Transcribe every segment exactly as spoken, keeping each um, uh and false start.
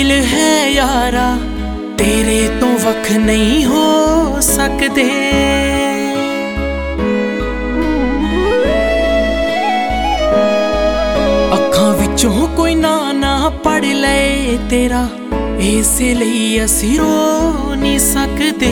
मुश्किल है यारा, तेरे तो वख नहीं हो सकते। अखां विचों कोई ना ना पढ़ ले तेरा, इसे लिए असीं रो नहीं सकते।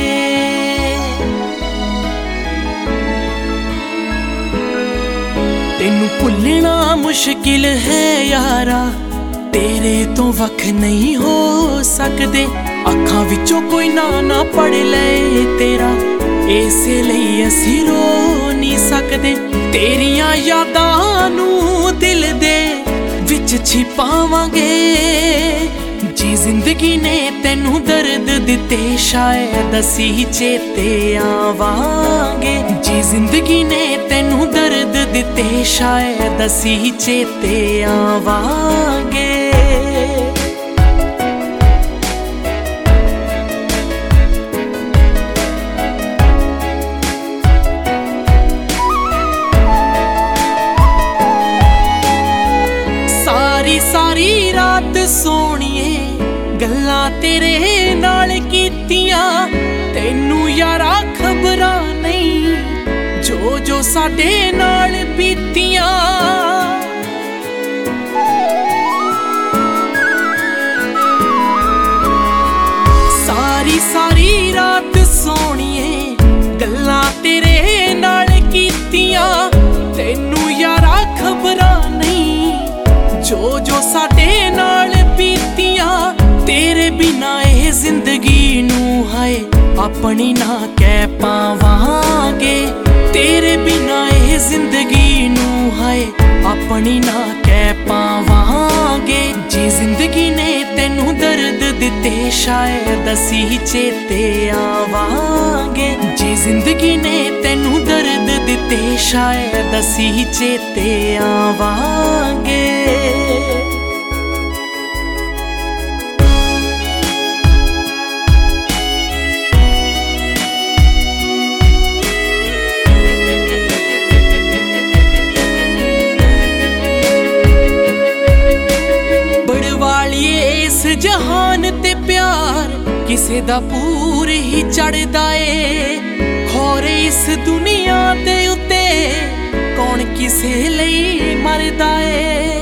तेनू भुलना मुश्किल है यारा, तेरे तो वख नहीं हो सकते। अखां विचों कोई ना ना पढ़ ले तेरा, इसे लिए असीं रो नहीं सकते। तेरियां यादां नू दिल दे विच छिपावांगे, जी जिंदगी ने तेनू दर्द दिते शायद असीं चेते आवांगे। जी जिंदगी ने तेनू दर्द दिते शायद असीं चेते आवांगे। सारी सारी रात सोनिए गल्लां तेरे नाल कीतियां, तेनू यारा खबरां नहीं जो जो साडे नाल बीतियां। सारी सारी रात सोनिए गल्लां तेरे नाल कीतियां, तेनू यारा खबरां नहीं जो जो साडे नाल बीतियां। तेरे बिना ए जिंदगी नू हाय अपनी ना कह पावांगे। तेरे बिना ए जिंदगी नू हाय अपनी ना कह पावांगे। जी जिंदगी ने तेनू दर्द दिते शायद असीं चेते आवांगे। जी जिंदगी ने तेनू दर्द दिते शायद असीं चेते आवांगे। इस जहान ते प्यार किसे दा पूर ही चढ़दा ए, खोरे इस दुनिया दे उत्ते कौन किसे लई मरदा ए।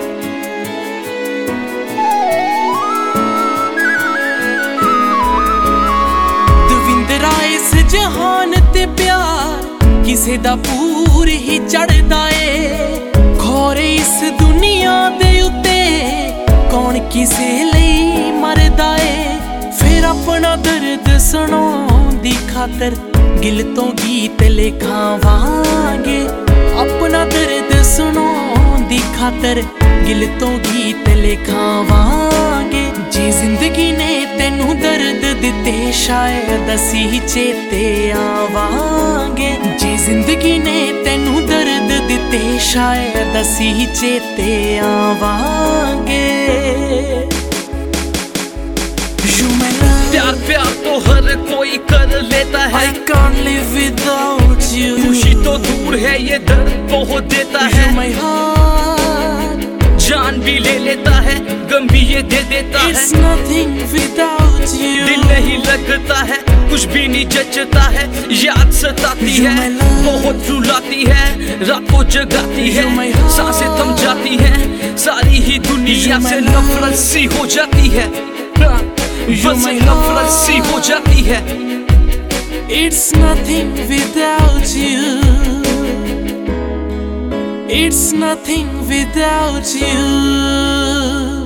दविंदरा इस जहान ते प्यार किसे दा पूर ही चढ़दा ए, खोरे इस दुनिया दे उत्ते कौन किसे लई मरदा ए। फिर अपना दर्द सुनाउण दी खातर गिल तो गीत लिखावांगे। अपना दर्द सुनाउण दी खातर गिल तो गीत लिखावांगे। जी जिंदगी ने तेनू दर्द दिते शायद असीं चेते आवांगे। जी जिंदगी ने तेनू दर्द दिते शायद असीं चेते आवांगे। प्यार प्यार तो हर कोई कर लेता है, I can't live without you। खुशी तो दूर है ये दर्द बहुत देता है। You're my heart, जान भी ले लेता है गम भी ये दे देता है। It's nothing without you। दिल नहीं लगता है कुछ भी नहीं जचता है, याद सताती है बहुत रुलाती है, रात को जगाती है, सांसें थम जाती है, सारी ही दुनिया से नफरत सी हो जाती है, बस नफरत सी हो जाती है। It's nothing without you। It's nothing without you।